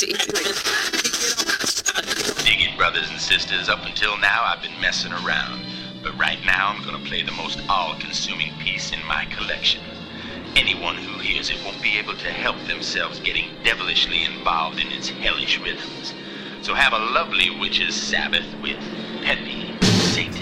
Dig it, brothers and sisters. Up until now, I've been messing around. But right now, I'm gonna play the most all-consuming piece in my collection. Anyone who hears it won't be able to help themselves getting devilishly involved in its hellish rhythms. So have a lovely witch's Sabbath with Peppy Satan.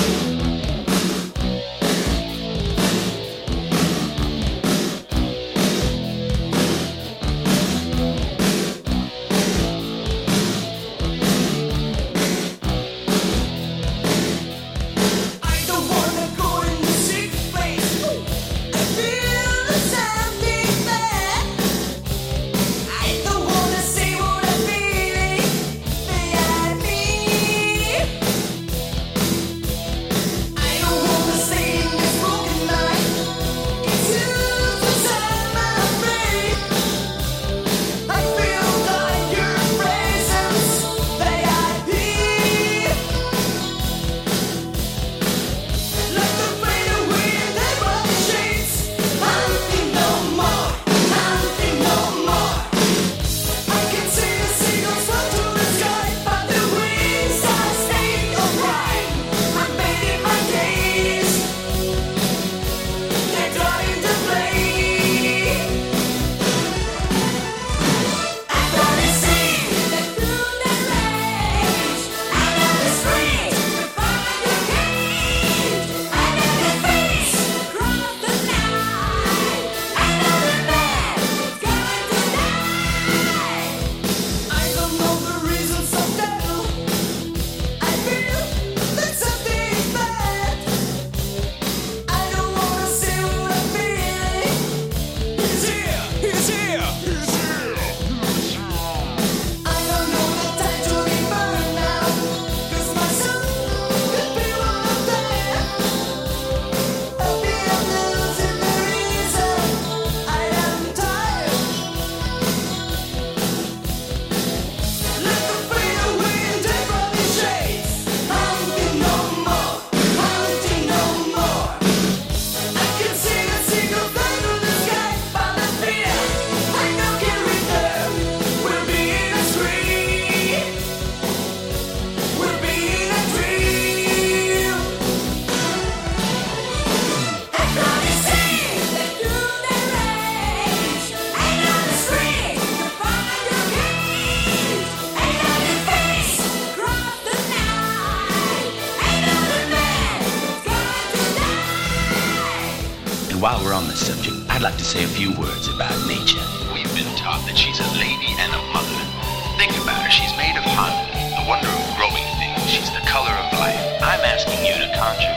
While we're on the subject, I'd like to say a few words about nature. We've been taught that she's a lady and a mother. Think about her. She's made of Honda, the wonder of growing things. She's the color of life. I'm asking you to conjure.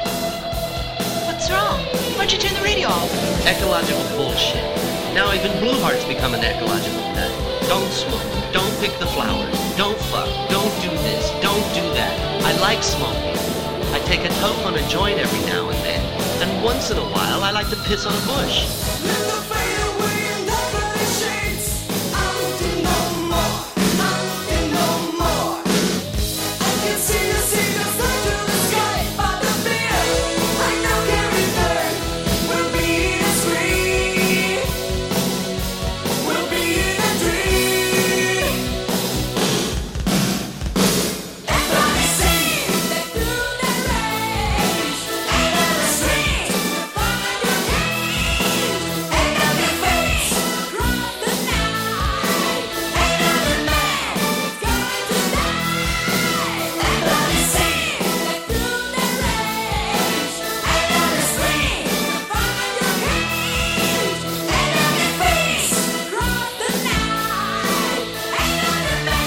What's wrong? Why'd you turn the radio off? Ecological bullshit. Now even Blue Heart's become an ecological nut. Don't smoke. Don't pick the flowers. Don't fuck. Don't do this. Don't do that. I like smoking. I take a toke on a joint every now and then. And once in a while, I like to piss on a bush.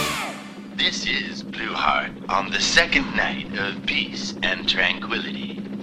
On the second night of peace and tranquility.